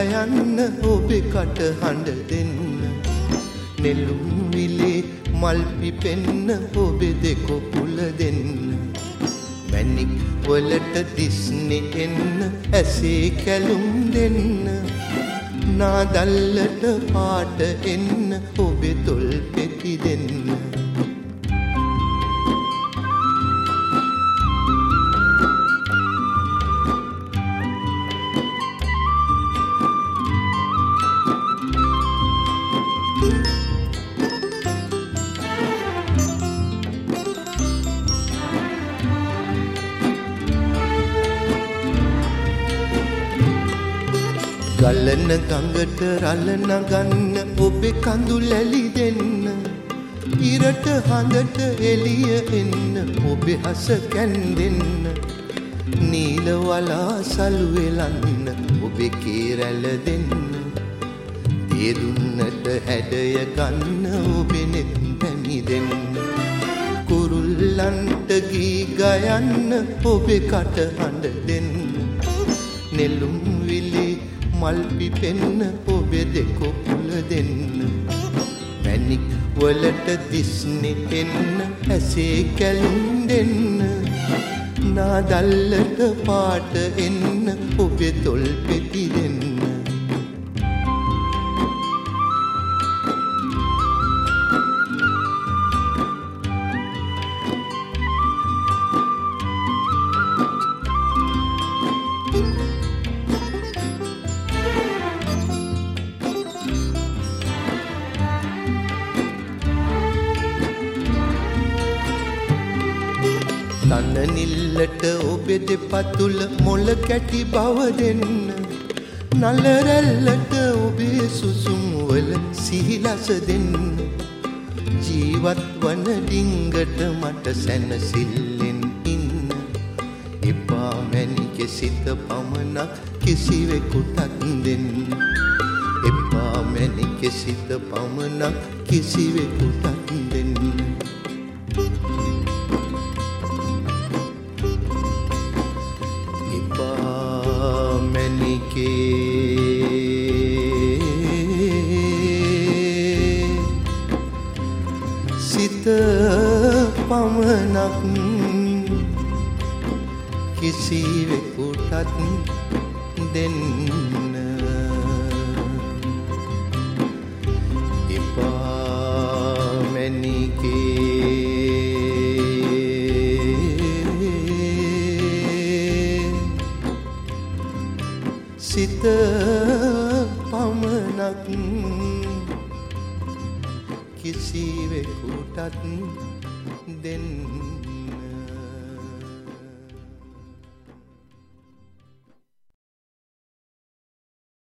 ගයන්න ඔබේ කට හඬ දෙන්න නෙළුම් විලේ මල් පිපෙන්න ඔබේ දෙකොපුල දෙන්න මැණික් වලට දිස්නේ එන්න ඇසේ කැලුම් දෙන්න නාදල්ලට පාට එන්න ඔබේ තොල් පෙති දෙන්න ගලන ගඟට රළ නගන්න ඔබේ කඳුලැලි දෙන්න ඉරට හඳට එළිය එන්න ඔබේ හස කැන්දෙන්න නීල වලා සලු එලන්න ඔබේ කේරැළ දෙන්න දිය දුන්නට හැඩය ගන්න ඔබේ නෙත් පැණි දෙන්න කුරුල්ලන්ට ගී ගයන්න ඔබේ කට හඬ දෙන්න නෙළුම් විලේ මල් පිපෙන්න ඔබේ දෙකොපුල දෙන්න මැණික් වලට දිස්නේ එන්න ඇසේ කැලුම් දෙන්න නාදල්ලට පාට එන්න ඔබේ තොල් පෙති දෙන්න තන නිල්ලට ඔබේ දෙපතුල මොළ කැටි බව දෙන්න නල රැල්ලට ඔබේ සුසුම් වල සිහිලස දෙන්න ජීවත් වන ඩිංගට මට සැනසිල්ලෙන් ඉන්න එපා මැණිකේ සිත පමණක් කිසිවෙකුටත් දෙන්න එපා මැණිකේ සිත පමණක් කිසිවෙකුටත් දෙන්න සිත පමණක් කිසිවෙකුටත් දෙන්න එපා මැණිකේ සිත පමණක් කිසිවෙකුටත් දෙන්න